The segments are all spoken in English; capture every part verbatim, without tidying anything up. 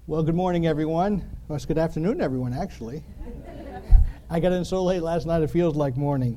Well, good morning, everyone. Well, it's good afternoon, everyone, actually. I got in so late last night, it feels like morning.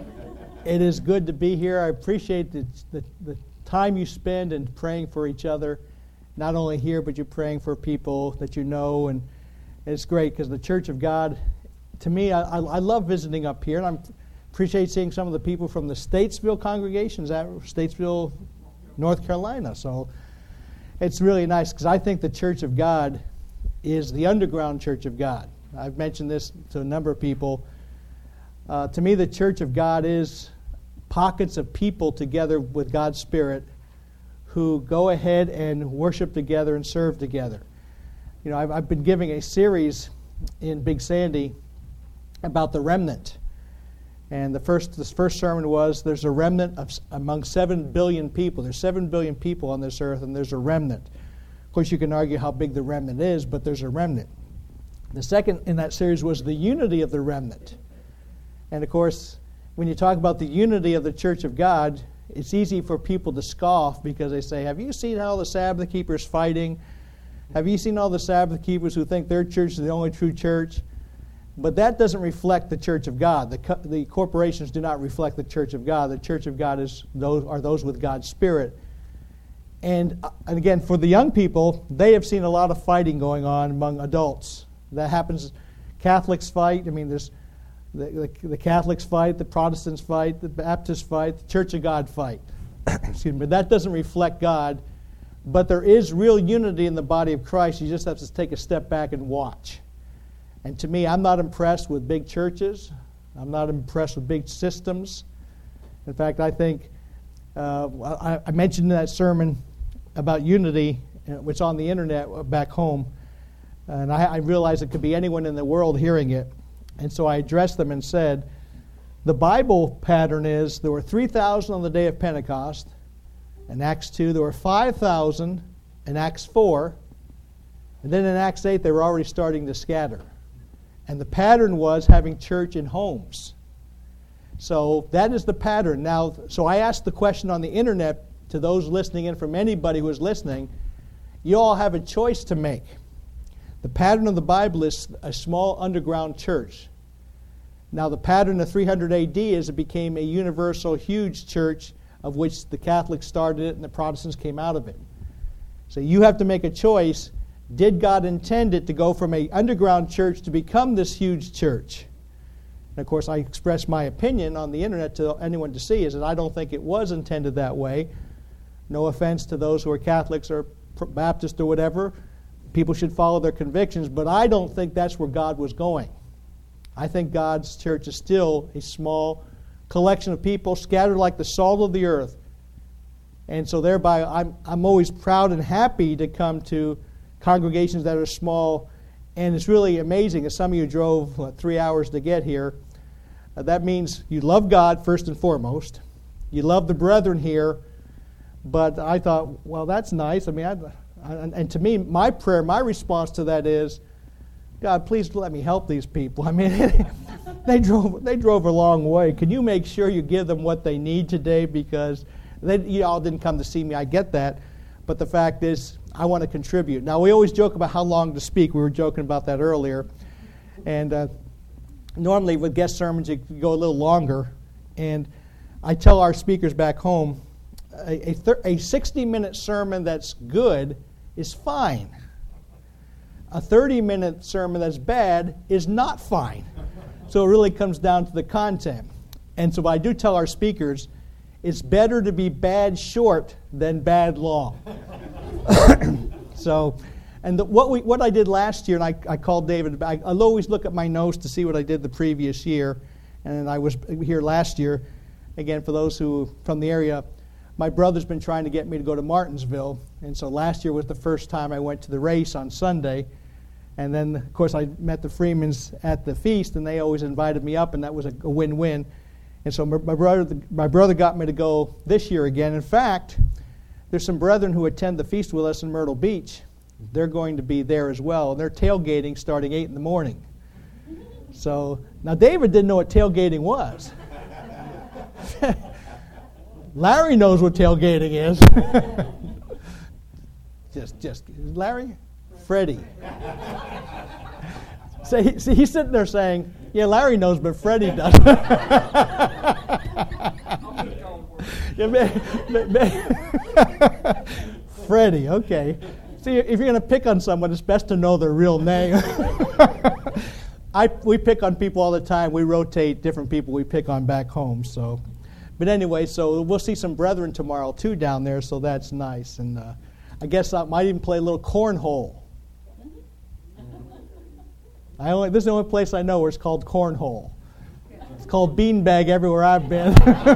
It is good to be here. I appreciate the, the, the time you spend in praying for each other, not only here, but you're praying for people that you know, and it's great because the Church of God, to me, I, I, I love visiting up here, and I appreciate seeing some of the people from the Statesville congregations at Statesville, North Carolina. So it's really nice because I think the Church of God is the underground Church of God. I've mentioned this to a number of people. Uh, to me, the Church of God is pockets of people together with God's Spirit who go ahead and worship together and serve together. You know, I've, I've been giving a series in Big Sandy about the remnant. And the first, this first sermon was, there's a remnant of among seven billion people. There's seven billion people on this earth, and there's a remnant. Of course, you can argue how big the remnant is, but there's a remnant. The second in that series was the unity of the remnant. And of course, when you talk about the unity of the Church of God, it's easy for people to scoff because they say, have you seen how the Sabbath keepers fighting? Have you seen all the Sabbath keepers who think their church is the only true church? But that doesn't reflect the Church of God. The, co- the corporations do not reflect the Church of God. The Church of God is those are those with God's Spirit. And, uh, and again, for the young people, they have seen a lot of fighting going on among adults. That happens. Catholics fight. I mean, there's the, the, the Catholics fight, the Protestants fight, the Baptists fight, the Church of God fight. Excuse me. But that doesn't reflect God. But there is real unity in the body of Christ. You just have to take a step back and watch. And to me, I'm not impressed with big churches. I'm not impressed with big systems. In fact, I think, uh, I, I mentioned in that sermon about unity, which is on the internet back home, and I, I realized it could be anyone in the world hearing it. And so I addressed them and said, the Bible pattern is there were three thousand on the day of Pentecost. In Acts two, there were five thousand in Acts four. And then in Acts eight, they were already starting to scatter. And the pattern was having church in homes. So that is the pattern. Now, so I asked the question on the internet to those listening in, from anybody who is listening, you all have a choice to make. The pattern of the Bible is a small underground church. Now, the pattern of three hundred A D is it became a universal, huge church of which the Catholics started it and the Protestants came out of it. So you have to make a choice. Did God intend it to go from an underground church to become this huge church? And of course, I expressed my opinion on the internet to anyone to see, is that I don't think it was intended that way. No offense to those who are Catholics or Baptist or whatever. People should follow their convictions, but I don't think that's where God was going. I think God's church is still a small collection of people scattered like the salt of the earth. And so thereby, I'm, I'm always proud and happy to come to congregations that are small, and it's really amazing. As some of you drove what, three hours to get here, uh, that means you love God first and foremost. You love the brethren here, but I thought, well, that's nice. I mean, I, I, and to me, my prayer, my response to that is, God, please let me help these people. I mean, they drove they drove a long way. Can you make sure you give them what they need today? Because they, you all didn't come to see me. I get that, but the fact is, I want to contribute. Now, we always joke about how long to speak. We were joking about that earlier. And uh, normally with guest sermons, you go a little longer. And I tell our speakers back home, a, a, thir- a sixty-minute sermon that's good is fine. A thirty-minute sermon that's bad is not fine. So it really comes down to the content. And so I do tell our speakers, it's better to be bad short than bad long. So, and the, what we what I did last year, and I, I called David back. I'll always look at my notes to see what I did the previous year, and I was here last year. Again, for those who from the area, my brother's been trying to get me to go to Martinsville, and so last year was the first time I went to the race on Sunday, and then of course I met the Freemans at the feast, and they always invited me up, and that was a, a win-win. And so my, my brother my brother got me to go this year again. In fact, there's some brethren who attend the feast with us in Myrtle Beach. They're going to be there as well. And they're tailgating starting eight in the morning. So, now David didn't know what tailgating was. Larry knows what tailgating is. just, just, Larry? Freddie. So he, see, he's sitting there saying, yeah, Larry knows, but Freddie doesn't. Yeah, man, man, man. Freddie, okay. See, if you're going to pick on someone, it's best to know their real name. I we pick on people all the time. We rotate different people we pick on back home. So, but anyway, so we'll see some brethren tomorrow too down there. So that's nice. And uh, I guess I might even play a little cornhole. I only this is the only place I know where it's called cornhole. It's called beanbag everywhere I've been.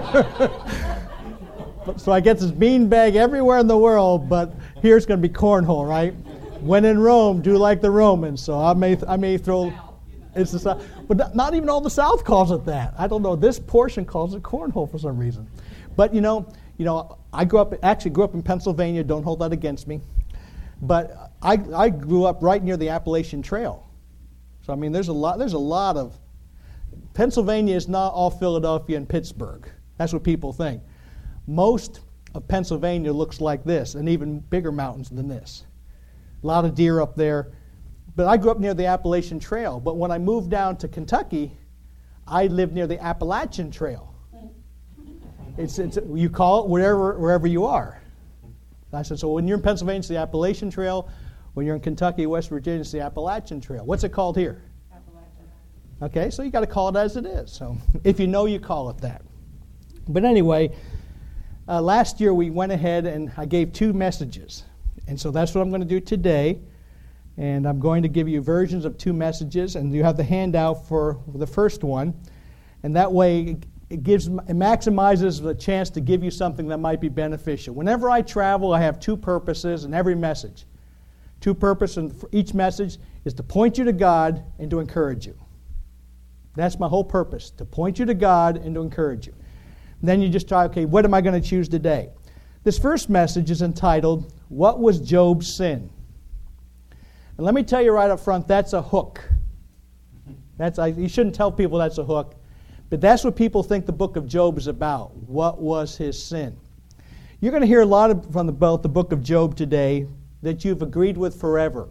So I guess it's beanbag everywhere in the world, but here it's going to be cornhole, right? When in Rome, do like the Romans. So I may I may throw. It's the South, but not even all the South calls it that. I don't know. This portion calls it cornhole for some reason. But you know, you know, I grew up actually grew up in Pennsylvania. Don't hold that against me. But I I grew up right near the Appalachian Trail. So I mean, there's a lot. There's a lot of Pennsylvania is not all Philadelphia and Pittsburgh. That's what people think. Most of Pennsylvania looks like this, and even bigger mountains than this. A lot of deer up there. But I grew up near the Appalachian Trail. But when I moved down to Kentucky, I lived near the Appalachian Trail. It's, it's you call it wherever wherever you are. And I said, so when you're in Pennsylvania, it's the Appalachian Trail. When you're in Kentucky, West Virginia, it's the Appalachian Trail. What's it called here? Appalachian. Okay, so you got to call it as it is. So if you know, you call it that. But anyway, uh, last year we went ahead and I gave two messages. And so that's what I'm going to do today. And I'm going to give you versions of two messages, and you have the handout for the first one. And that way it gives it maximizes the chance to give you something that might be beneficial. Whenever I travel, I have two purposes in every message. Two purposes, and for each message is to point you to God and to encourage you. That's my whole purpose, to point you to God and to encourage you. And then you just try, okay, what am I going to choose today? This first message is entitled, What Was Job's Sin? And let me tell you right up front, that's a hook. That's I, you shouldn't tell people that's a hook, but that's what people think the book of Job is about. What was his sin? You're going to hear a lot of, from the, about the book of Job today that you've agreed with forever.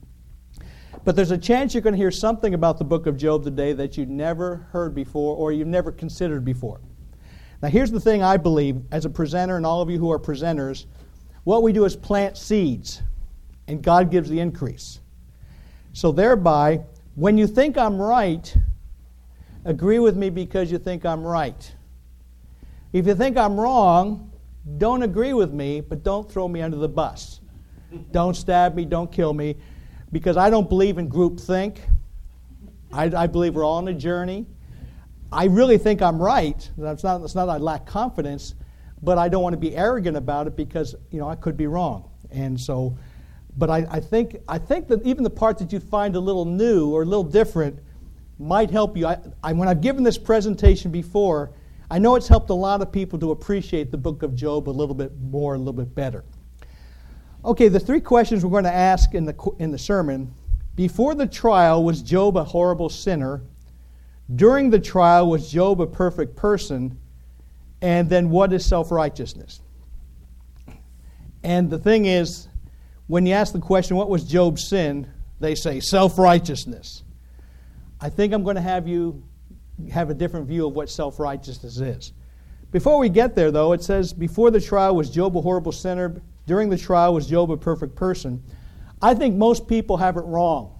But there's a chance you're going to hear something about the book of Job today that you've never heard before or you've never considered before. Now here's the thing I believe, as a presenter and all of you who are presenters, what we do is plant seeds, and God gives the increase. So thereby, when you think I'm right, agree with me because you think I'm right. If you think I'm wrong, don't agree with me, but don't throw me under the bus. Don't stab me, don't kill me, because I don't believe in groupthink. I, I believe we're all on a journey. I really think I'm right. It's not, it's not that I lack confidence, but I don't want to be arrogant about it because, you know, I could be wrong. And so, but I, I think I think that even the part that you find a little new or a little different might help you. I, I, when I've given this presentation before, I know it's helped a lot of people to appreciate the book of Job a little bit more, a little bit better. Okay, the three questions we're going to ask in the in the sermon. Before the trial, was Job a horrible sinner? During the trial, was Job a perfect person? And then what is self-righteousness? And the thing is, when you ask the question, what was Job's sin? They say self-righteousness. I think I'm going to have you have a different view of what self-righteousness is. Before we get there, though, it says, before the trial, was Job a horrible sinner? During the trial, was Job a perfect person? I think most people have it wrong.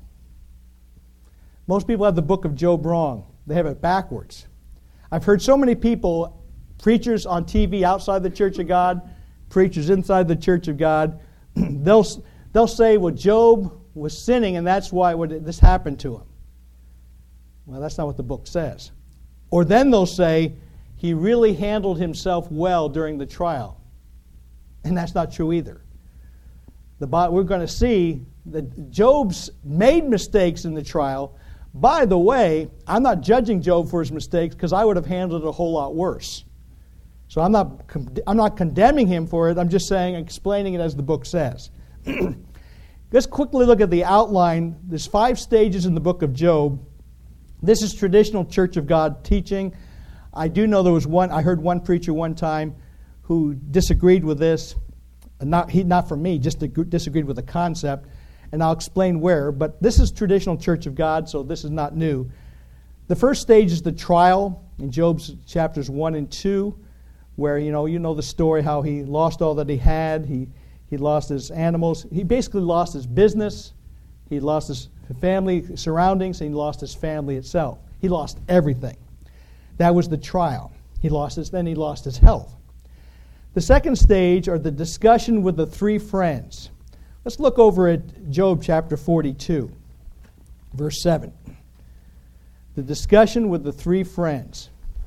Most people have the book of Job wrong. They have it backwards. I've heard so many people, preachers on T V outside the Church of God, preachers inside the Church of God, they'll they'll say, well, Job was sinning and that's why this happened to him. Well, that's not what the book says. Or then they'll say, he really handled himself well during the trial. And that's not true either. The, we're going to see that Job's made mistakes in the trial. By the way, I'm not judging Job for his mistakes because I would have handled it a whole lot worse. So I'm not I'm not condemning him for it. I'm just saying, explaining it as the book says. Let's quickly look at the outline. There's five stages in the book of Job. This is traditional Church of God teaching. I do know there was one, I heard one preacher one time who disagreed with this. Not he, not from me, just disagreed with the concept. and I'll explain where, but this is traditional Church of God, so this is not new. The first stage is the trial in Job's chapters one and two, where, you know, you know the story, how he lost all that he had. He, he lost his animals. He basically lost his business. He lost his family surroundings, and he lost his family itself. He lost everything. That was the trial. He lost his, then he lost his health. The second stage are the discussion with the three friends. Let's look over at Job chapter forty-two, verse seven. The discussion with the three friends.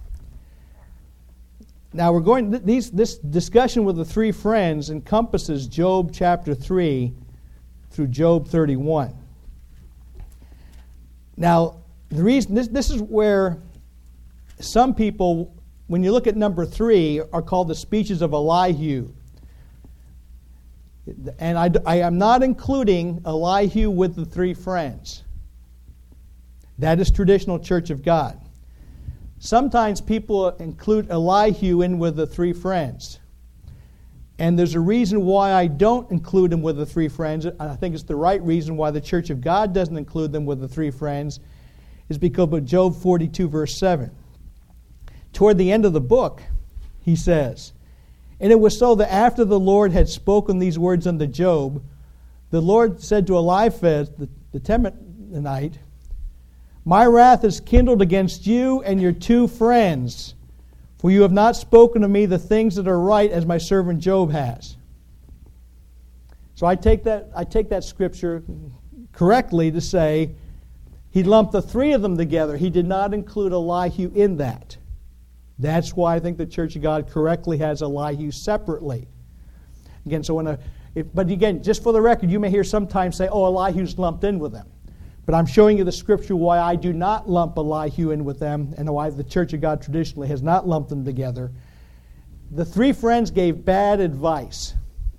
Now we're going. These this discussion with the three friends encompasses Job chapter three through Job thirty-one. Now the reason this this is where some people, when you look at number three, are called the speeches of Elihu. And I, I am not including Elihu with the three friends. That is traditional Church of God. Sometimes people include Elihu in with the three friends. And there's a reason why I don't include him with the three friends. I think it's the right reason why the Church of God doesn't include them with the three friends, is because of Job forty-two, verse seven. Toward the end of the book, he says, "And it was so that after the Lord had spoken these words unto Job, the Lord said to Eliphaz the, the Temanite, My wrath is kindled against you and your two friends, for you have not spoken to me the things that are right as my servant Job has." So I take that I take that scripture correctly to say he lumped the three of them together. He did not include Elihu in that. That's why I think the Church of God correctly has Elihu separately. Again, so when a, if, but again, just for the record, you may hear sometimes say, "Oh, Elihu's lumped in with them." But I'm showing you the scripture why I do not lump Elihu in with them, and why the Church of God traditionally has not lumped them together. The three friends gave bad advice.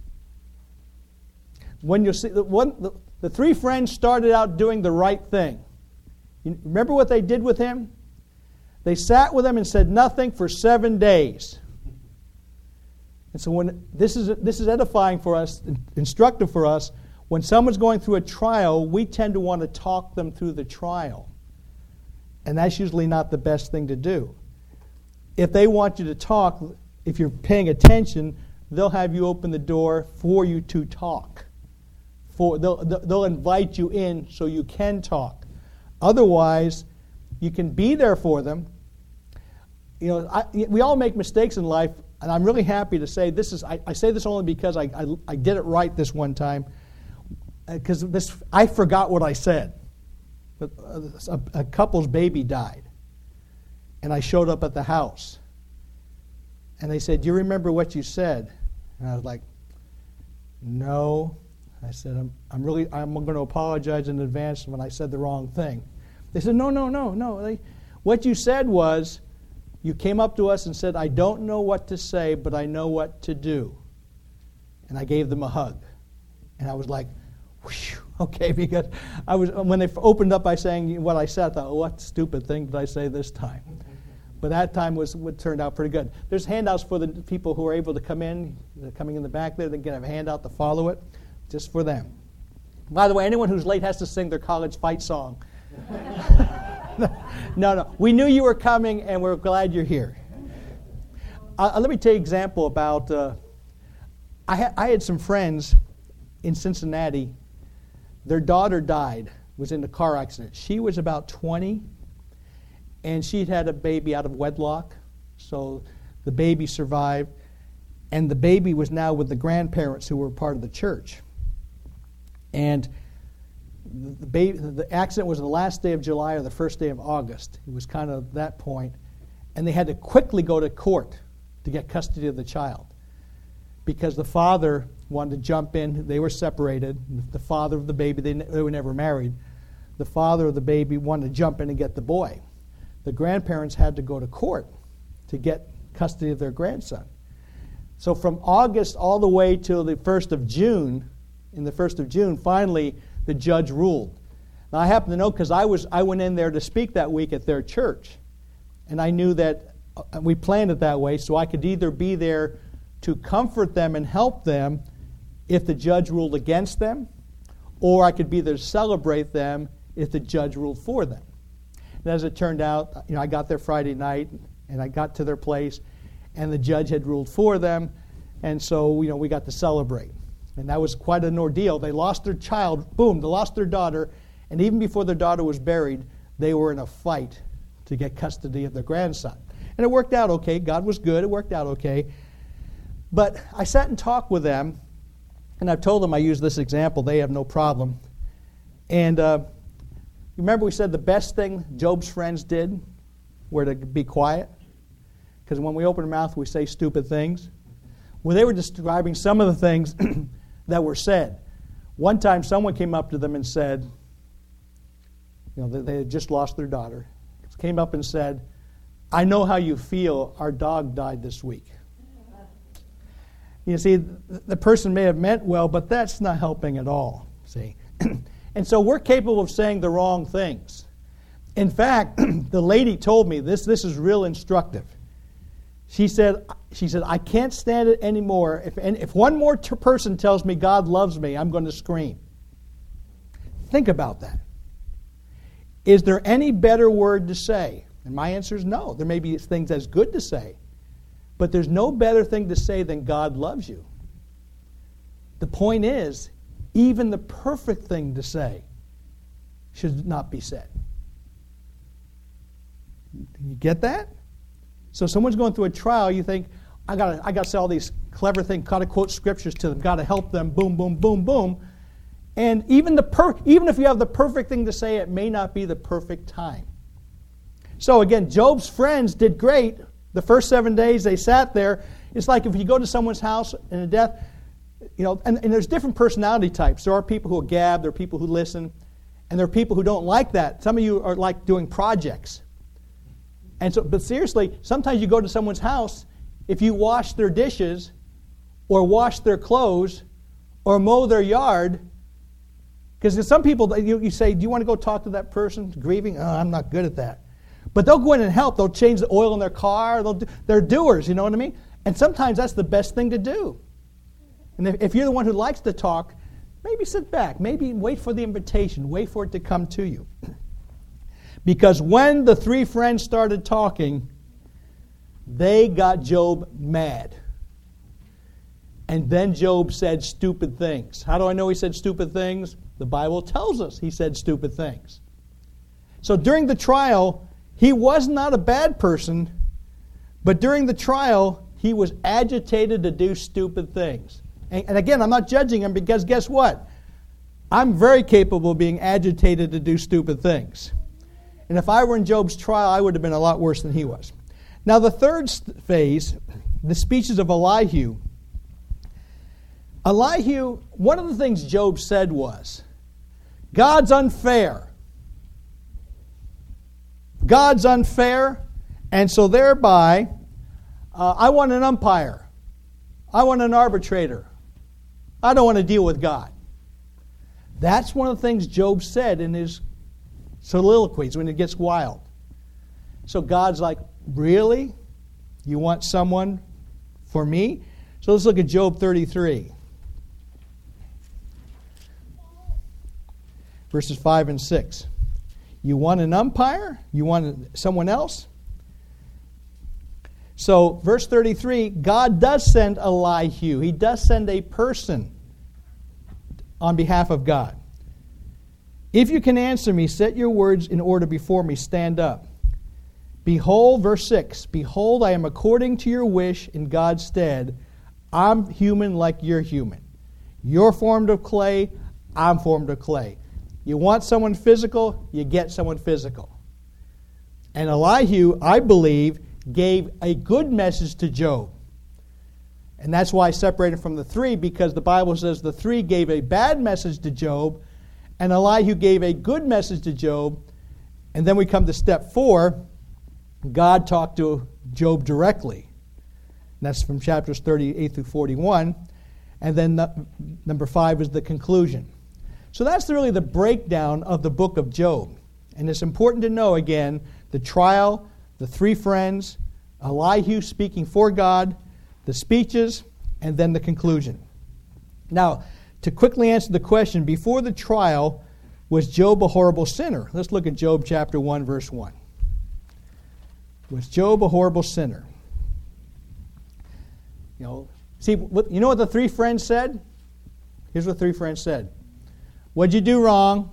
When you see the, one, the, the three friends started out doing the right thing. You remember what they did with him? They sat with him and said nothing for seven days. And so when this is this is edifying for us, instructive for us. When someone's going through a trial, we tend to want to talk them through the trial. And that's usually not the best thing to do. If they want you to talk, if you're paying attention, they'll have you open the door for you to talk. For they'll, they'll invite you in so you can talk. Otherwise, you can be there for them. You know, I, we all make mistakes in life, and I'm really happy to say this is. I, I say this only because I, I I did it right this one time. Because this, I forgot what I said. A, a couple's baby died, and I showed up at the house, and they said, "Do you remember what you said?" And I was like, "No." I said, "I'm, I'm really, I'm going to apologize in advance when I said the wrong thing." They said, "No, no, no, no. They, what you said was, you came up to us and said, 'I don't know what to say, but I know what to do.'" And I gave them a hug, and I was like, whew, okay, because I was when they opened up by saying what I said, I thought, oh, what stupid thing did I say this time? But that time was what turned out pretty good. There's handouts for the people who are able to come in. They're coming in the back there. They can have a handout to follow it, just for them. By the way, anyone who's late has to sing their college fight song. no, no. We knew you were coming, and we're glad you're here. Uh, let me tell you an example about... Uh, I, ha- I had some friends in Cincinnati. Their daughter died, was in a car accident. She was about twenty, and she'd had a baby out of wedlock, so the baby survived, and the baby was now with the grandparents who were part of the church. And the, baby, the accident was the last day of July or the first day of August. It was kind of that point, and they had to quickly go to court to get custody of the child, because the father wanted to jump in. They were separated. The father of the baby, they, they were never married. The father of the baby wanted to jump in and get the boy. The grandparents had to go to court to get custody of their grandson. So from August all the way till the first of June, in the first of June, finally the judge ruled. Now I happen to know because I was I went in there to speak that week at their church, and I knew that uh, we planned it that way, so I could either be there to comfort them and help them if the judge ruled against them, or I could be there to celebrate them if the judge ruled for them. And as it turned out, you know, I got there Friday night, and I got to their place, and the judge had ruled for them, and so, you know, we got to celebrate. And that was quite an ordeal. They lost their child, boom, they lost their daughter, and even before their daughter was buried, they were in a fight to get custody of their grandson. And it worked out okay. God was good. It worked out okay. But I sat and talked with them, and I've told them I use this example. They have no problem. And uh, remember we said the best thing Job's friends did were to be quiet? Because when we open our mouth, we say stupid things. Well, they were describing some of the things that were said. One time someone came up to them and said, you know, they had just lost their daughter, came up and said, I know how you feel. Our dog died this week. You see, the person may have meant well, but that's not helping at all, see. And so we're capable of saying the wrong things. In fact, the lady told me, this this is real instructive. She said, she said, I can't stand it anymore. If, and if one more t- person tells me God loves me, I'm going to scream. Think about that. Is there any better word to say? And my answer is no. There may be things that's good to say, but there's no better thing to say than God loves you. The point is, even the perfect thing to say should not be said. You get that? So someone's going through a trial, you think, I got I got to say all these clever things, got to quote scriptures to them, got to help them, boom, boom, boom, boom. And even the per, even if you have the perfect thing to say, it may not be the perfect time. So again, Job's friends did great. The first seven days they sat there. It's like if you go to someone's house in a death, you know, and, and there's different personality types. There are people who gab, there are people who listen, and there are people who don't like that. Some of you are like doing projects. And so, but seriously, sometimes you go to someone's house, if you wash their dishes, or wash their clothes, or mow their yard, because some people, you, you say, do you want to go talk to that person grieving? Oh, I'm not good at that. But they'll go in and help. They'll change the oil in their car. They'll do, they're doers, you know what I mean? And sometimes that's the best thing to do. And if, if you're the one who likes to talk, maybe sit back. Maybe wait for the invitation. Wait for it to come to you. Because when the three friends started talking, they got Job mad. And then Job said stupid things. How do I know he said stupid things? The Bible tells us he said stupid things. So during the trial, he was not a bad person, but during the trial, he was agitated to do stupid things. And, and again, I'm not judging him because guess what? I'm very capable of being agitated to do stupid things. And if I were in Job's trial, I would have been a lot worse than he was. Now the third phase, the speeches of Elihu. Elihu, one of the things Job said was, God's unfair. God's unfair, and so thereby, uh, I want an umpire. I want an arbitrator. I don't want to deal with God. That's one of the things Job said in his soliloquies when it gets wild. So God's like, really? You want someone for me? So let's look at Job thirty-three. Verses five and six. You want an umpire? You want someone else? So, verse thirty-three, God does send Elihu. He does send a person on behalf of God. If you can answer me, set your words in order before me. Stand up. Behold, verse six, behold, I am according to your wish in God's stead. I'm human like you're human. You're formed of clay. I'm formed of clay. You want someone physical, you get someone physical. And Elihu, I believe, gave a good message to Job. And that's why I separated from the three, because the Bible says the three gave a bad message to Job, and Elihu gave a good message to Job. And then we come to step four. God talked to Job directly. And that's from chapters thirty-eight through forty-one. And then the, number five is the conclusion. So that's really the breakdown of the book of Job. And it's important to know, again, the trial, the three friends, Elihu speaking for God, the speeches, and then the conclusion. Now, to quickly answer the question, before the trial, was Job a horrible sinner? Let's look at Job chapter one, verse one. Was Job a horrible sinner? You know, see, you know what the three friends said? Here's what the three friends said. What'd you do wrong?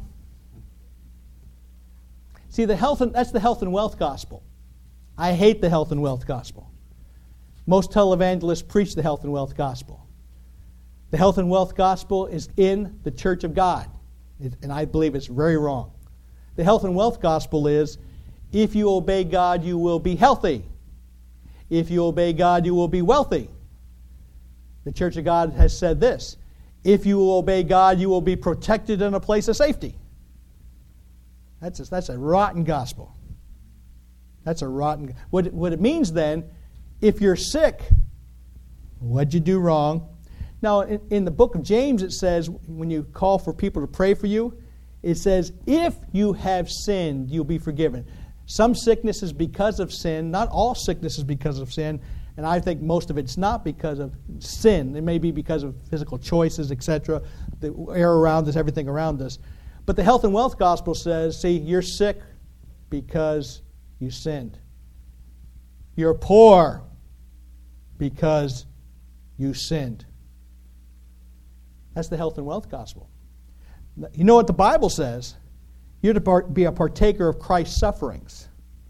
See, the health and, that's the health and wealth gospel. I hate the health and wealth gospel. Most televangelists preach the health and wealth gospel. The health and wealth gospel is in the church of God, and I believe it's very wrong. The health and wealth gospel is, if you obey God, you will be healthy. If you obey God, you will be wealthy. The Church of God has said this, if you will obey God, you will be protected in a place of safety. That's a, that's a rotten gospel. That's a rotten... What, what it means then, if you're sick, what'd you do wrong? Now, in, in the book of James, it says, when you call for people to pray for you, it says, if you have sinned, you'll be forgiven. Some sickness is because of sin. Not all sickness is because of sin. And I think most of it's not because of sin. It may be because of physical choices, et cetera, the air around us, everything around us. But the health and wealth gospel says, see, you're sick because you sinned. You're poor because you sinned. That's the health and wealth gospel. You know what the Bible says? You're to be a partaker of Christ's sufferings.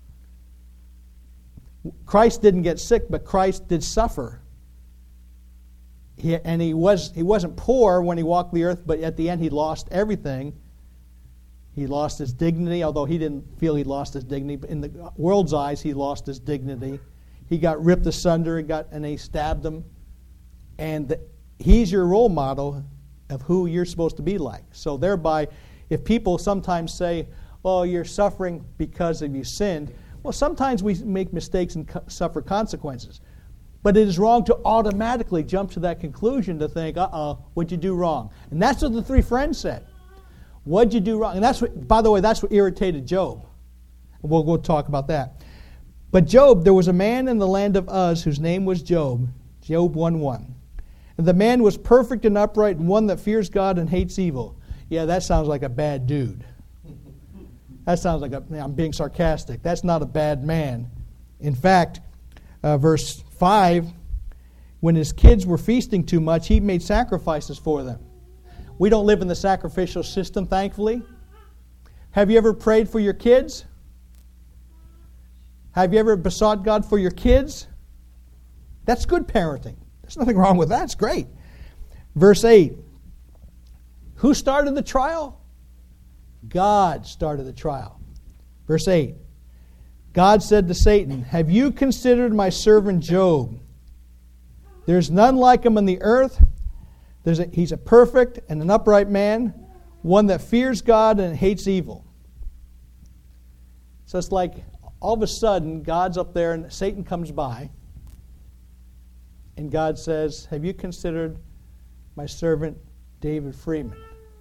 Christ didn't get sick, but Christ did suffer. He, and he, was, he wasn't poor when he walked the earth, but at the end he lost everything. He lost his dignity, although he didn't feel he lost his dignity. But in the world's eyes, he lost his dignity. He got ripped asunder, and, got, and they stabbed him. And the, he's your role model of who you're supposed to be like. So thereby, if people sometimes say, oh, you're suffering because of you sinned, well, sometimes we make mistakes and co- suffer consequences. But it is wrong to automatically jump to that conclusion to think, uh-oh, what'd you do wrong? And that's what the three friends said. What'd you do wrong? And that's what, by the way, that's what irritated Job. We'll go talk about that. But Job, there was a man in the land of Uz whose name was Job, Job one one. And the man was perfect and upright and one that fears God and hates evil. Yeah, that sounds like a bad dude. That sounds like a, I'm being sarcastic. That's not a bad man. In fact, uh, verse five, when his kids were feasting too much, he made sacrifices for them. We don't live in the sacrificial system, thankfully. Have you ever prayed for your kids? Have you ever besought God for your kids? That's good parenting. There's nothing wrong with that. It's great. Verse eight. Who started the trial? God started the trial. Verse eight. God said to Satan, have you considered my servant Job? There's none like him on the earth. There's a, he's a perfect and an upright man, one that fears God and hates evil. So it's like all of a sudden God's up there and Satan comes by and God says, have you considered my servant David Freeman?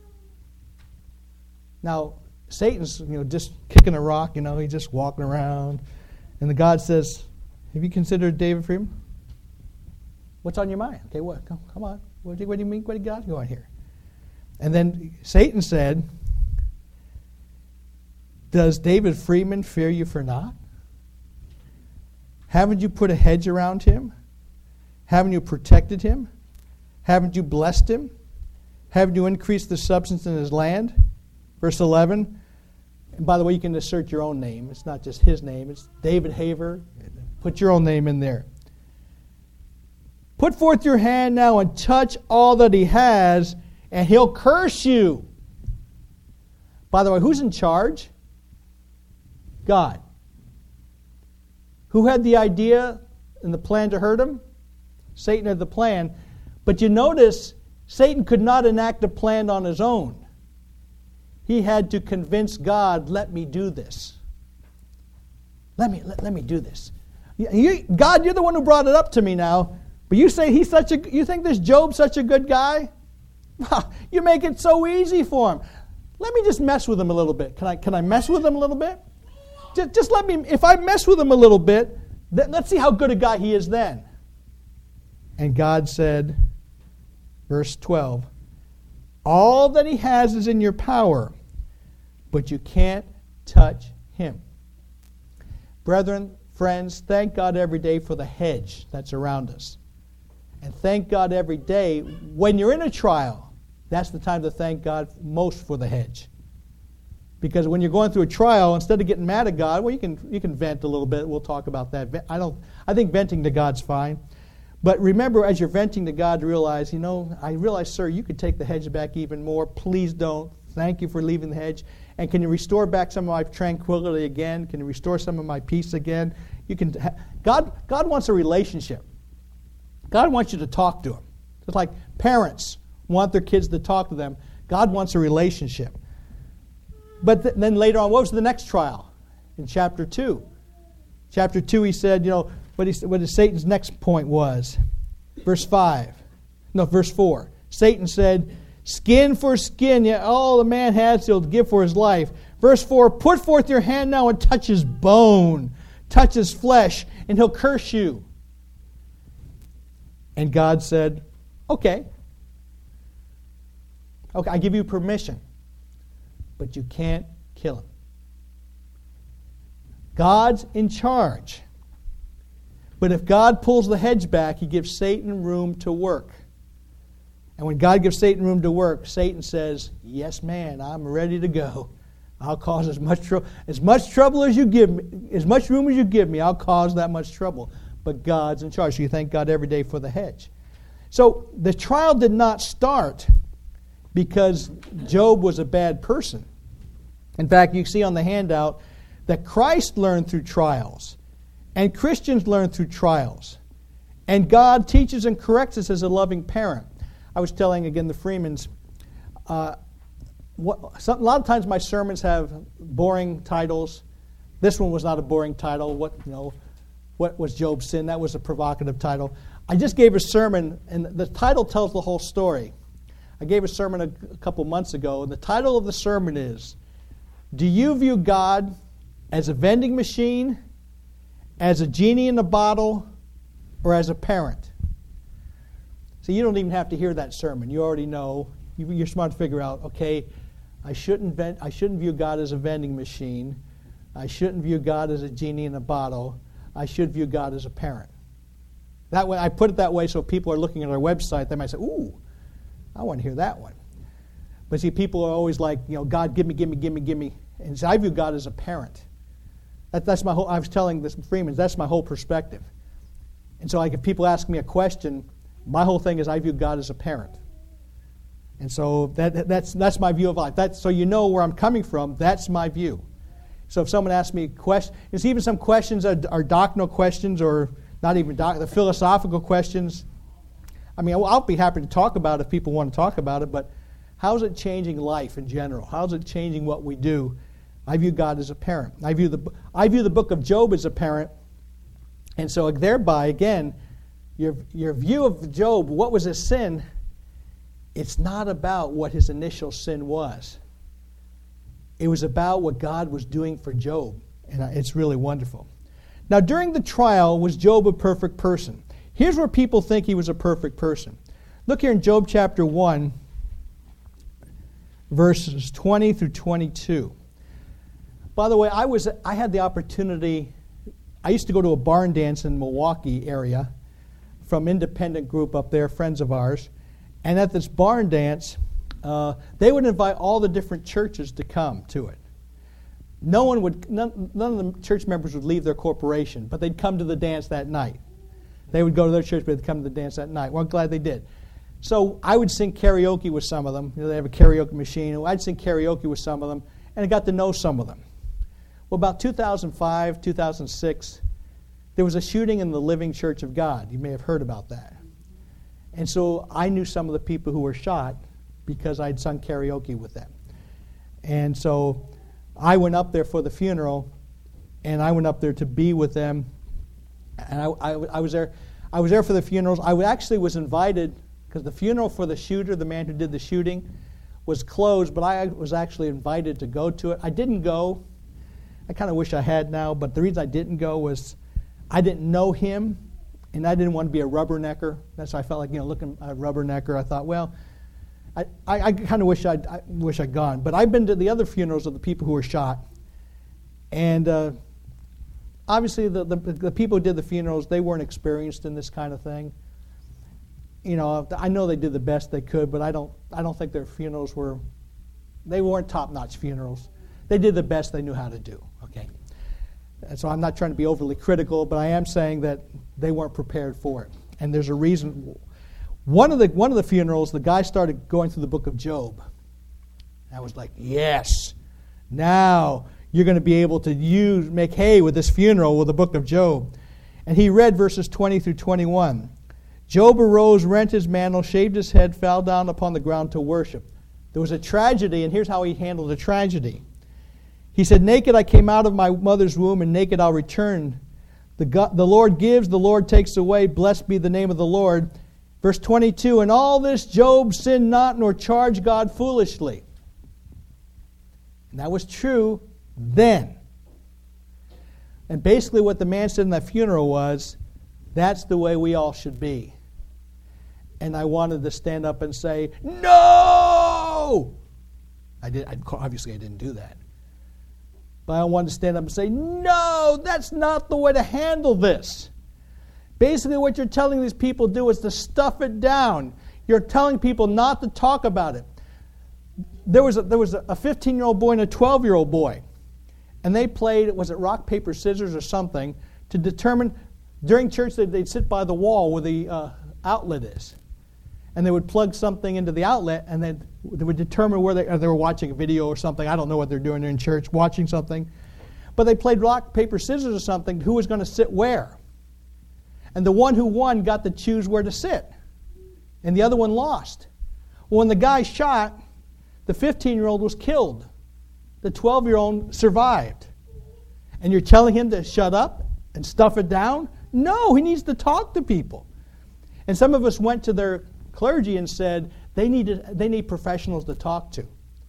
Now, Satan's, you know, just kicking a rock, you know, he's just walking around. And the God says, have you considered David Freeman? What's on your mind? Okay, what? Come, come on. What do, what do you mean? What did God go on here? And then Satan said, does David Freeman fear you for naught? Haven't you put a hedge around him? Haven't you protected him? Haven't you blessed him? Haven't you increased the substance in his land? Verse eleven. And by the way, you can assert your own name. It's not just his name. It's David Haver. Put your own name in there. Put forth your hand now and touch all that he has, and he'll curse you. By the way, who's in charge? God. Who had the idea and the plan to hurt him? Satan had the plan. But you notice, Satan could not enact a plan on his own. He had to convince God, let me do this. Let me, let, let me do this. You, God, you're the one who brought it up to me now. But you say he's such a, you think this Job's such a good guy? You make it so easy for him. Let me just mess with him a little bit. Can I, can I mess with him a little bit? Just, just let me, if I mess with him a little bit, then let's see how good a guy he is then. And God said, verse twelve, All that he has is in your power, but you can't touch him. Brethren, friends, thank God every day for the hedge that's around us. And thank God every day when you're in a trial. That's the time to thank God most for the hedge. Because when you're going through a trial, instead of getting mad at God, well, you can you can vent a little bit. We'll talk about that. I don't. I think venting to God's fine. But remember, as you're venting to God, to realize, you know, I realize, sir, you could take the hedge back even more. Please don't. Thank you for leaving the hedge. And can you restore back some of my tranquility again? Can you restore some of my peace again? You can. Ha- God, God wants a relationship. God wants you to talk to him. Just like parents want their kids to talk to them, God wants a relationship. But th- then later on, what was the next trial? In chapter two. Chapter two, he said, you know, what, he, what Satan's next point was. Verse five. No, verse four. Satan said, skin for skin, yet all the man has he'll give for his life. Verse four, put forth your hand now and touch his bone, touch his flesh, and he'll curse you. And God said, okay. Okay, I give you permission. But you can't kill him. God's in charge. But if God pulls the hedge back, he gives Satan room to work. And when God gives Satan room to work, Satan says, yes, man, I'm ready to go. I'll cause as much trouble as much trouble as you give me, as much room as you give me, I'll cause that much trouble. But God's in charge. So you thank God every day for the hedge. So the trial did not start because Job was a bad person. In fact, you see on the handout that Christ learned through trials, and Christians learn through trials. And God teaches and corrects us as a loving parent. I was telling, again, the Freemans, uh, what, some, a lot of times my sermons have boring titles. This one was not a boring title. What, you know, what was Job's sin? That was a provocative title. I just gave a sermon, and the title tells the whole story. I gave a sermon a, a couple months ago, and the title of the sermon is, do you view God as a vending machine, as a genie in a bottle, or as a parent? So you don't even have to hear that sermon. You already know. You're smart to figure out, okay, I shouldn't vent, I shouldn't view God as a vending machine. I shouldn't view God as a genie in a bottle. I should view God as a parent. That way, I put it that way so people are looking at our website, they might say, ooh, I want to hear that one. But see, people are always like, you know, God, give me, give me, give me, give me. And so I view God as a parent. That, that's my whole, I was telling this Freeman, that's my whole perspective. And so like if people ask me a question, my whole thing is I view God as a parent. And so that, that's that's my view of life. That's, so you know where I'm coming from, that's my view. So if someone asks me a question, there's even some questions are, are doctrinal questions or not even doc, the philosophical questions. I mean, I'll be happy to talk about it if people want to talk about it, but how is it changing life in general? How is it changing what we do? I view God as a parent. I view the I view the book of Job as a parent. And so thereby, again, your, your view of Job, what was his sin, it's not about what his initial sin was. It was about what God was doing for Job. And it's really wonderful. Now, during the trial, was Job a perfect person? Here's where people think he was a perfect person. Look here in Job chapter one, verses twenty through twenty-two. By the way, I was I had the opportunity, I used to go to a barn dance in Milwaukee area from independent group up there, friends of ours. And at this barn dance, uh, they would invite all the different churches to come to it. No one would, none, none of the church members would leave their corporation, but they'd come to the dance that night. They would go to their church, but they'd come to the dance that night. Well, I'm glad they did. So I would sing karaoke with some of them. You know, they have a karaoke machine. I'd sing karaoke with some of them, and I got to know some of them. Well, about two thousand five, two thousand six, there was a shooting in the Living Church of God. You may have heard about that. And so I knew some of the people who were shot because I'd sung karaoke with them. And so I went up there for the funeral, and I went up there to be with them. And I, I, I was there. I was there for the funerals. I actually was invited because the funeral for the shooter, the man who did the shooting, was closed. But I was actually invited to go to it. I didn't go. I kind of wish I had now. But the reason I didn't go was I didn't know him, and I didn't want to be a rubbernecker. That's why I felt like, you know, looking at a rubbernecker. I thought, well, I, I, I kind of wish I'd, I wish I'd gone. But I've been to the other funerals of the people who were shot. And uh, obviously the, the, the people who did the funerals, they weren't experienced in this kind of thing. You know, I know they did the best they could, but I don't I don't think their funerals were, they weren't top-notch funerals. They did the best they knew how to do, okay? And so I'm not trying to be overly critical, but I am saying that they weren't prepared for it. And there's a reason. One of the one of the funerals, the guy started going through the book of Job. I was like, yes, now you're going to be able to use make hay with this funeral with the book of Job. And he read verses twenty through twenty-one. Job arose, rent his mantle, shaved his head, fell down upon the ground to worship. There was a tragedy, and here's how he handled the tragedy. He said, naked I came out of my mother's womb, and naked I'll return. The, God, the Lord gives, the Lord takes away. Blessed be the name of the Lord. Verse twenty-two, in all this Job sinned not, nor charged God foolishly. And that was true then. And basically what the man said in that funeral was, that's the way we all should be. And I wanted to stand up and say, no! I did. I, obviously I didn't do that. But I wanted to stand up and say, no, that's not the way to handle this. Basically what you're telling these people to do is to stuff it down. You're telling people not to talk about it. There was a, there was a fifteen-year-old boy and a twelve-year-old boy. And they played, was it rock, paper, scissors or something, to determine, during church they'd, they'd sit by the wall where the uh, outlet is. And they would plug something into the outlet, and then they would determine where they, or they were watching a video or something. I don't know what they're doing in church, watching something. But they played rock, paper, scissors or something, who was going to sit where. And the one who won got to choose where to sit. And the other one lost. Well, when the guy shot, the fifteen-year-old was killed. The twelve-year-old survived. And you're telling him to shut up and stuff it down? No, he needs to talk to people. And some of us went to their clergy and said, they need, to, they need professionals to talk to.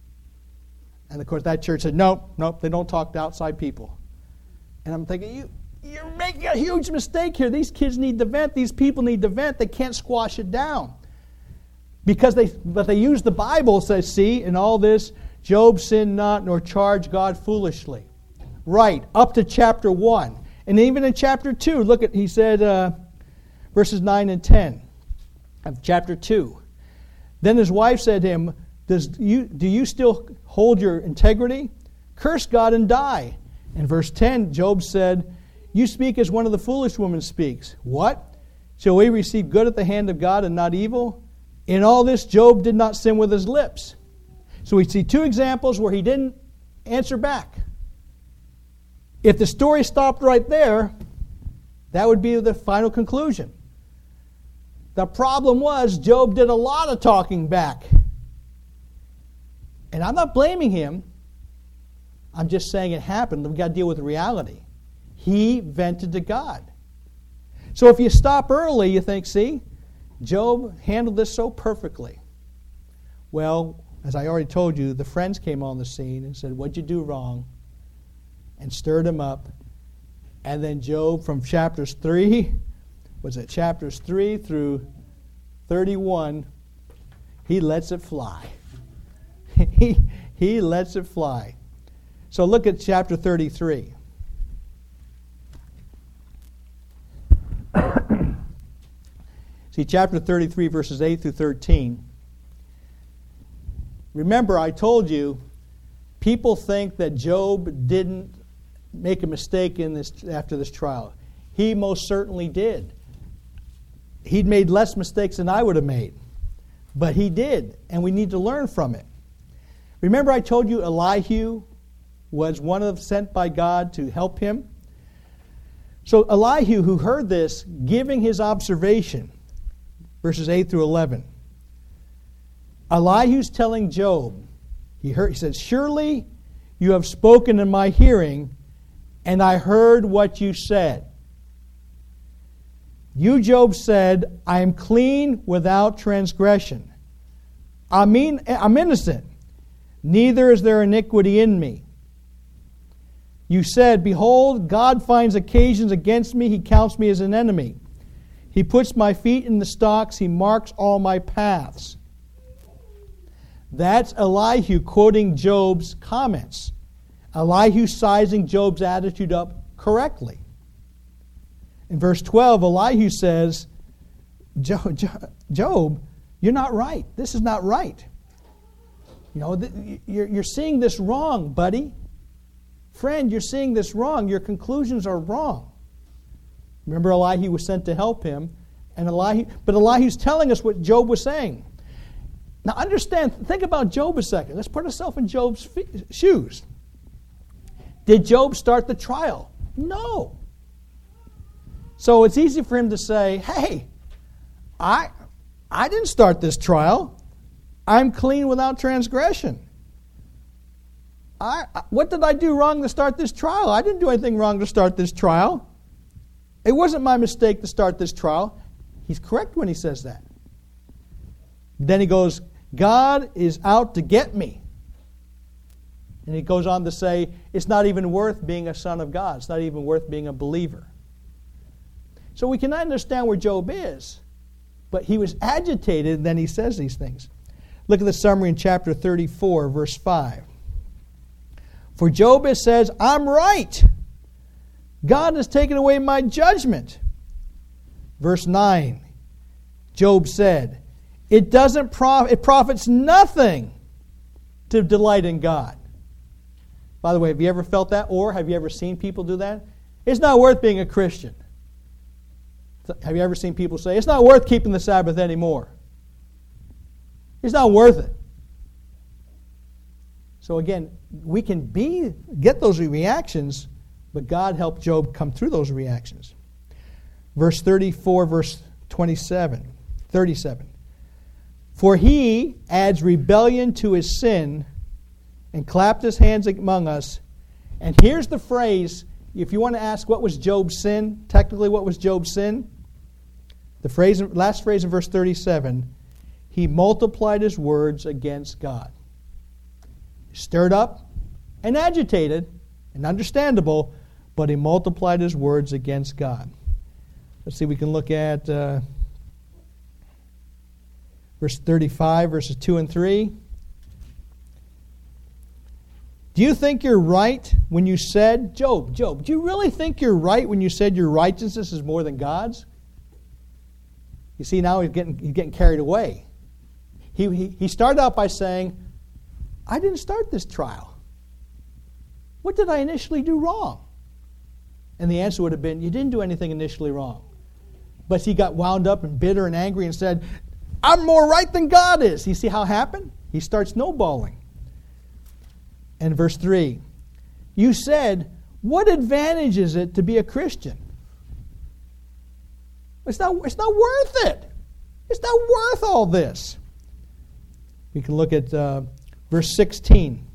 And of course that church said, nope, nope, they don't talk to outside people. And I'm thinking, you, you're making a huge mistake here. These kids need to vent. These people need to vent. They can't squash it down. Because they, but they use the Bible, says, see, in all this, Job sinned not, nor charged God foolishly. Right, up to chapter one. And even in chapter two, look at, he said, uh, verses nine and ten of chapter two. Then his wife said to him, Does you, do you still hold your integrity? Curse God and die. In verse ten, Job said, you speak as one of the foolish women speaks. What? Shall we receive good at the hand of God and not evil? In all this, Job did not sin with his lips. So we see two examples where he didn't answer back. If the story stopped right there, that would be the final conclusion. The problem was Job did a lot of talking back. And I'm not blaming him. I'm just saying it happened. We've got to deal with reality. He vented to God. So if you stop early, you think, see, Job handled this so perfectly. Well, as I already told you, the friends came on the scene and said, what'd you do wrong? And stirred him up. And then Job, from chapters three, was it chapters three through thirty-one, he lets it fly. he, he lets it fly. So look at chapter thirty-three. See, chapter thirty-three, verses eight through thirteen. Remember, I told you, people think that Job didn't make a mistake in this after this trial. He most certainly did. He'd made less mistakes than I would have made. But he did, and we need to learn from it. Remember I told you Elihu was one of sent by God to help him? So Elihu, who heard this, giving his observation, verses eight through eleven. Elihu's telling Job, he heard, he said, surely you have spoken in my hearing, and I heard what you said. You, Job, said, I am clean without transgression. I mean, I'm innocent. Neither is there iniquity in me. You said, behold, God finds occasions against me. He counts me as an enemy. He puts my feet in the stocks. He marks all my paths. That's Elihu quoting Job's comments. Elihu sizing Job's attitude up correctly. In verse twelve, Elihu says, Job, Job, you're not right. This is not right. You know, you're, you're seeing this wrong, buddy. Friend, you're seeing this wrong. Your conclusions are wrong. Remember, Elihu was sent to help him, and Elihu, but Elihu's telling us what Job was saying. Now, understand, think about Job a second. Let's put ourselves in Job's shoes. Did Job start the trial? No. So it's easy for him to say, hey, I, I didn't start this trial. I'm clean without transgression. I, what did I do wrong to start this trial? I didn't do anything wrong to start this trial. It wasn't my mistake to start this trial. He's correct when he says that. Then he goes, God is out to get me. And he goes on to say, it's not even worth being a son of God. It's not even worth being a believer. So we can understand where Job is. But he was agitated, and then he says these things. Look at the summary in chapter thirty-four, verse five. For Job says, I'm right. God has taken away my judgment. Verse nine. Job said, it doesn't prof- it profits nothing to delight in God. By the way, have you ever felt that? Or have you ever seen people do that? It's not worth being a Christian. Have you ever seen people say, it's not worth keeping the Sabbath anymore? It's not worth it. So again, we can be get those reactions, but God helped Job come through those reactions. Verse thirty-four, verse twenty-seven, thirty-seven. For he adds rebellion to his sin and clapped his hands among us. And here's the phrase, if you want to ask what was Job's sin, technically what was Job's sin? The phrase, last phrase in verse thirty-seven, he multiplied his words against God. Stirred up and agitated and understandable, but he multiplied his words against God. Let's see, we can look at uh, verse thirty-five, verses two and three. Do you think you're right when you said, Job, Job, do you really think you're right when you said your righteousness is more than God's? You see, now he's getting, he's getting carried away. He, he, he started out by saying, I didn't start this trial. What did I initially do wrong? And the answer would have been, you didn't do anything initially wrong. But he got wound up and bitter and angry and said, I'm more right than God is. You see how it happened? He starts snowballing. And verse three, you said, what advantage is it to be a Christian? It's not, it's not worth it. It's not worth all this. We can look at uh, verse sixteen.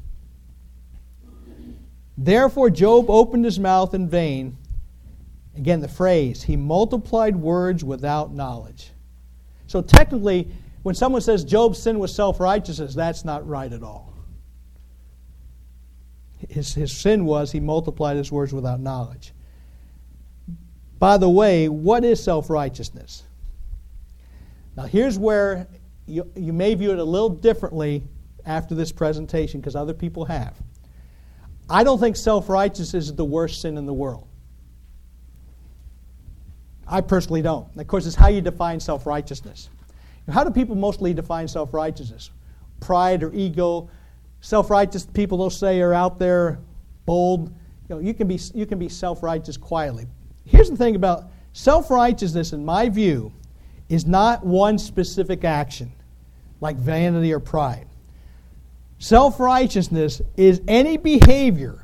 Therefore Job opened his mouth in vain. Again, the phrase, he multiplied words without knowledge. So technically, when someone says Job's sin was self-righteousness, that's not right at all. His, his sin was he multiplied his words without knowledge. By the way, what is self-righteousness? Now here's where you, you may view it a little differently after this presentation, because other people have. I don't think self-righteousness is the worst sin in the world. I personally don't. And of course, it's how you define self-righteousness. How do people mostly define self-righteousness? Pride or ego. Self-righteous people, they'll say, are out there, bold. You know, you can be you can be self-righteous quietly. Here's the thing about self-righteousness, in my view, is not one specific action, like vanity or pride. Self-righteousness is any behavior,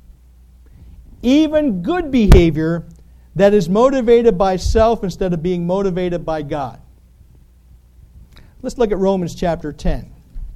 even good behavior, that is motivated by self instead of being motivated by God. Let's look at Romans chapter ten.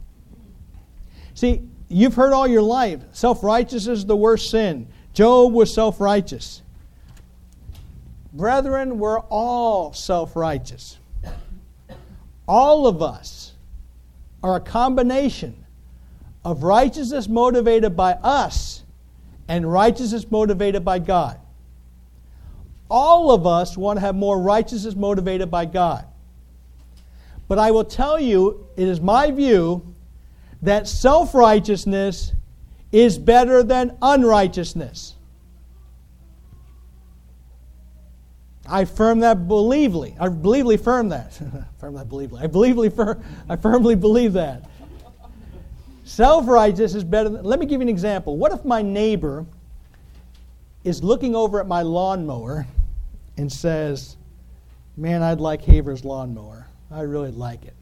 See, you've heard all your life, self-righteousness is the worst sin. Job was self-righteous. Brethren, we're all self-righteous. All of us are a combination of righteousness motivated by us and righteousness motivated by God. All of us want to have more righteousness motivated by God. But I will tell you, it is my view that self-righteousness is better than unrighteousness. I affirm that believely. I believely affirm that. affirm that believely. I believely fir- I firmly believe that. Self-righteous is better than... Let me give you an example. What if my neighbor is looking over at my lawnmower and says, man, I'd like Haver's lawnmower. I really like it.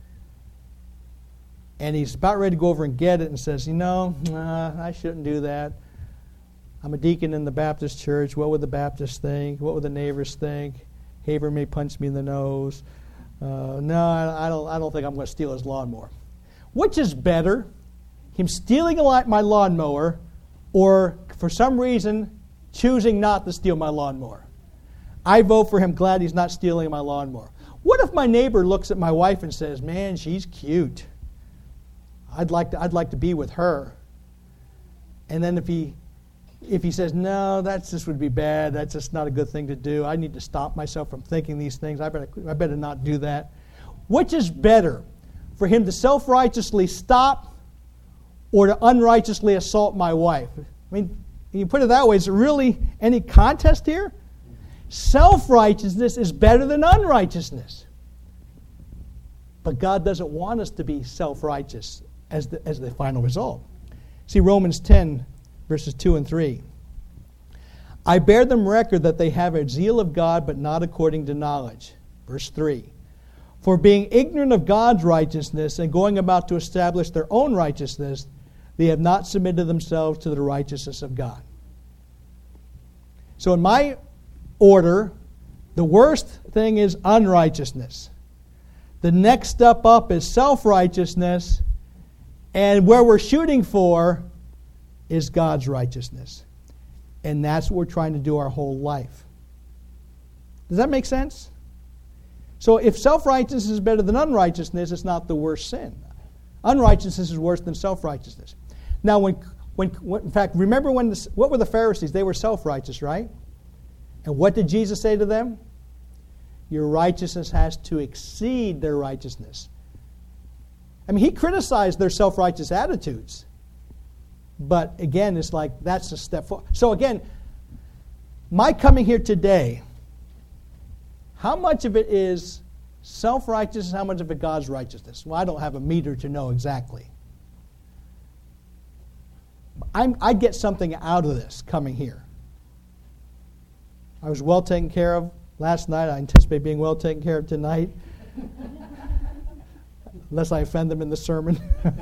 And he's about ready to go over and get it and says, you know, uh, I shouldn't do that. I'm a deacon in the Baptist church. What would the Baptists think? What would the neighbors think? Haver may punch me in the nose. Uh, no, I, I don't. I don't think I'm going to steal his lawnmower. Which is better, him stealing my lawnmower, or for some reason choosing not to steal my lawnmower? I vote for him. Glad he's not stealing my lawnmower. What if my neighbor looks at my wife and says, "Man, she's cute. I'd like to. I'd like to be with her." And then if he If he says, no, that just would be bad, that's just not a good thing to do, I need to stop myself from thinking these things, I better, I better not do that. Which is better, for him to self-righteously stop or to unrighteously assault my wife? I mean, you put it that way, is there really any contest here? Self-righteousness is better than unrighteousness. But God doesn't want us to be self-righteous as the, as the final result. See, Romans ten, verses two and three. I bear them record that they have a zeal of God, but not according to knowledge. Verse three. For being ignorant of God's righteousness and going about to establish their own righteousness, they have not submitted themselves to the righteousness of God. So in my order, the worst thing is unrighteousness. The next step up is self-righteousness, and where we're shooting for is God's righteousness. And that's what we're trying to do our whole life. Does that make sense? So if self-righteousness is better than unrighteousness, it's not the worst sin. Unrighteousness is worse than self-righteousness. Now, when, when, when in fact, remember when this, what were the Pharisees? They were self-righteous, right? And what did Jesus say to them? Your righteousness has to exceed their righteousness. I mean, he criticized their self-righteous attitudes. But again, it's like that's a step forward. So again, my coming here today, how much of it is self-righteousness, how much of it God's righteousness? Well, I don't have a meter to know exactly. I'm, I get something out of this coming here. I was well taken care of last night. I anticipate being well taken care of tonight. Unless I offend them in the sermon.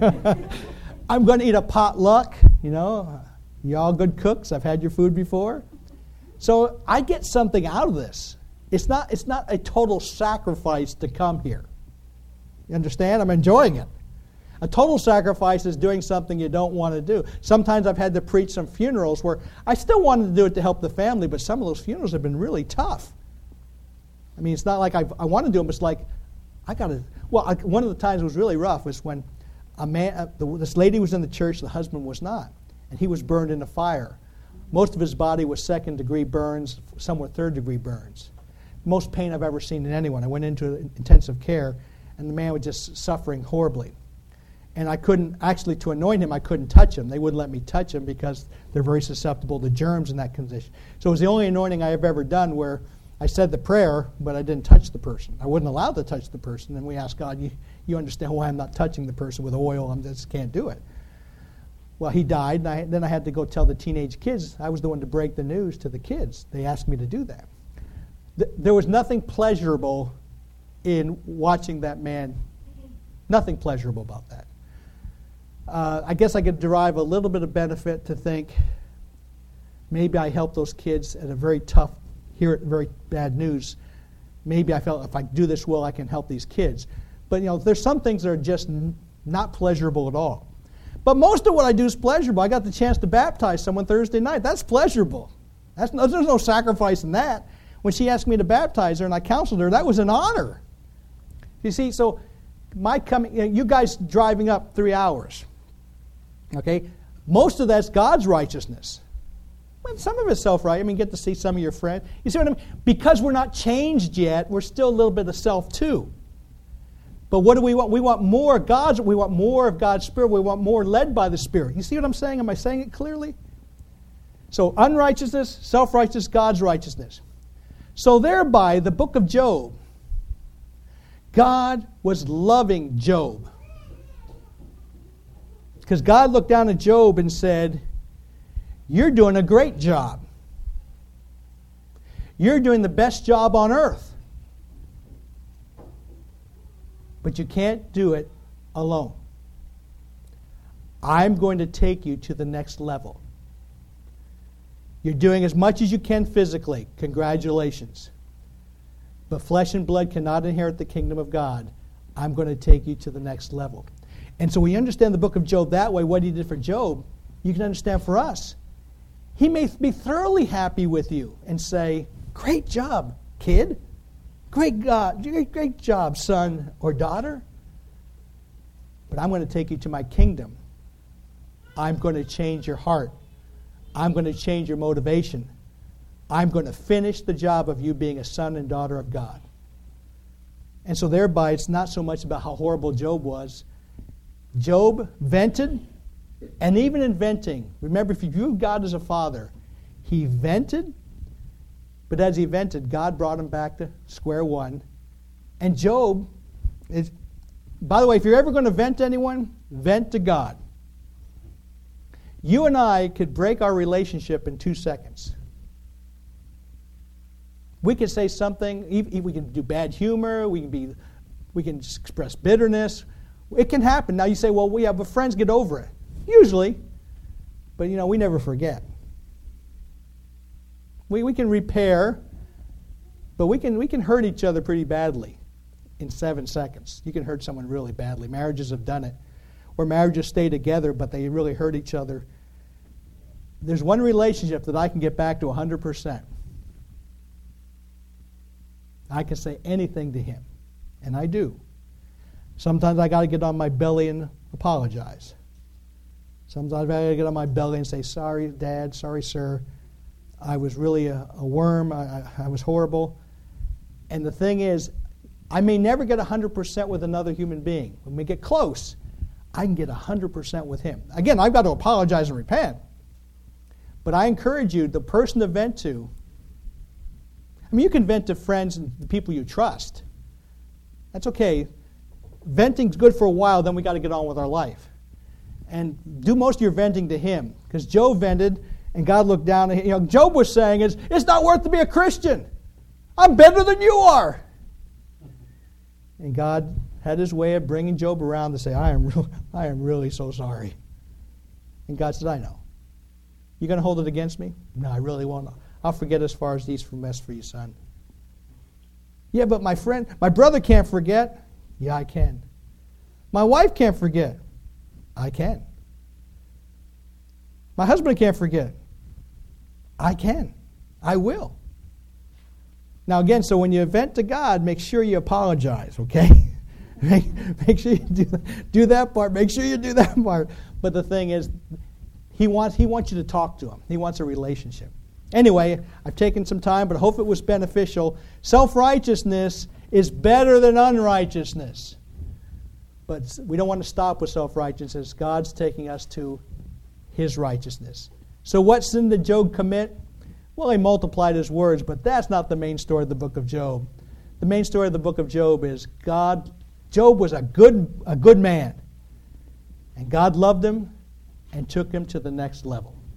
I'm going to eat a potluck, you know. Y'all good cooks. I've had your food before. So I get something out of this. It's not, it's not a total sacrifice to come here. You understand? I'm enjoying it. A total sacrifice is doing something you don't want to do. Sometimes I've had to preach some funerals where I still wanted to do it to help the family, but some of those funerals have been really tough. I mean, it's not like I've, I want to do them. It's like, I got to... Well, I, one of the times it was really rough was when a man, uh, the, this lady was in the church, the husband was not, and he was burned in a fire. Most of his body was second-degree burns, some were third-degree burns. Most pain I've ever seen in anyone. I went into intensive care, and the man was just suffering horribly. And I couldn't, actually to anoint him, I couldn't touch him. They wouldn't let me touch him because they're very susceptible to germs in that condition. So it was the only anointing I have ever done where I said the prayer, but I didn't touch the person. I wasn't allowed to touch the person, and we asked God, you, you understand why I'm not touching the person with oil, I just can't do it. Well, he died, and I, then I had to go tell the teenage kids. I was the one to break the news to the kids. They asked me to do that. Th- there was nothing pleasurable in watching that man, nothing pleasurable about that. Uh, I guess I could derive a little bit of benefit to think maybe I helped those kids at a very tough, hear very bad news. Maybe I felt if I do this well, I can help these kids. But, you know, there's some things that are just n- not pleasurable at all. But most of what I do is pleasurable. I got the chance to baptize someone Thursday night. That's pleasurable. That's no, there's no sacrifice in that. When she asked me to baptize her and I counseled her, that was an honor. You see, so my coming, you know, you guys driving up three hours. Okay, most of that's God's righteousness. Well, some of it's self-right. I mean, get to see some of your friends. You see what I mean? Because we're not changed yet, we're still a little bit of self too. But what do we want? We want more of God's. We want more of God's Spirit. We want more led by the Spirit. You see what I'm saying? Am I saying it clearly? So unrighteousness, self-righteousness, God's righteousness. So thereby, the book of Job, God was loving Job. Because God looked down at Job and said, you're doing a great job. You're doing the best job on earth. But you can't do it alone. I'm going to take you to the next level. You're doing as much as you can physically. Congratulations. But flesh and blood cannot inherit the kingdom of God. I'm going to take you to the next level. And so we understand the book of Job that way, what he did for Job, you can understand for us. He may be thoroughly happy with you and say, great job, kid. Great, God, great, great job, son or daughter. But I'm going to take you to my kingdom. I'm going to change your heart. I'm going to change your motivation. I'm going to finish the job of you being a son and daughter of God. And so thereby, it's not so much about how horrible Job was. Job vented, and even in venting, remember, if you view God as a father, he vented, but as he vented, God brought him back to square one. And Job, is, by the way, if you're ever going to vent to anyone, vent to God. You and I could break our relationship in two seconds. We could say something, we can do bad humor, we can be, we can just express bitterness. It can happen. Now you say, well, we have, but friends get over it. Usually. But, you know, we never forget. We we can repair, but we can we can hurt each other pretty badly in seven seconds. You can hurt someone really badly. Marriages have done it. Where marriages stay together, but they really hurt each other. There's one relationship that I can get back to one hundred percent. I can say anything to him, and I do. Sometimes I got to get on my belly and apologize. Sometimes I got to get on my belly and say, sorry, Dad, sorry, sir. I was really a, a worm. I, I, I was horrible. And the thing is, I may never get one hundred percent with another human being. When we get close, I can get one hundred percent with him. Again, I've got to apologize and repent. But I encourage you, the person to vent to, I mean, you can vent to friends and the people you trust. That's okay. Venting's good for a while, then we got to get on with our life. And do most of your venting to him. Because Job vented, and God looked down, and you know, Job was saying, it's, it's not worth to be a Christian. I'm better than you are. And God had his way of bringing Job around to say, I am, real, I am really so sorry. And God said, I know. You going to hold it against me? No, I really won't. I'll forget as far as the east from west for you, son. Yeah, but my friend, my brother can't forget. Yeah, I can. My wife can't forget. I can. My husband can't forget. I can. I will. Now again, so when you vent to God, make sure you apologize, okay? make, make sure you do, do that part. Make sure you do that part. But the thing is, he wants, he wants you to talk to him. He wants a relationship. Anyway, I've taken some time, but I hope it was beneficial. Self-righteousness is better than unrighteousness. But we don't want to stop with self-righteousness. God's taking us to his righteousness. So what sin did Job commit? Well, he multiplied his words, but that's not the main story of the book of Job. The main story of the book of Job is God, Job was a good, a good man. And God loved him and took him to the next level.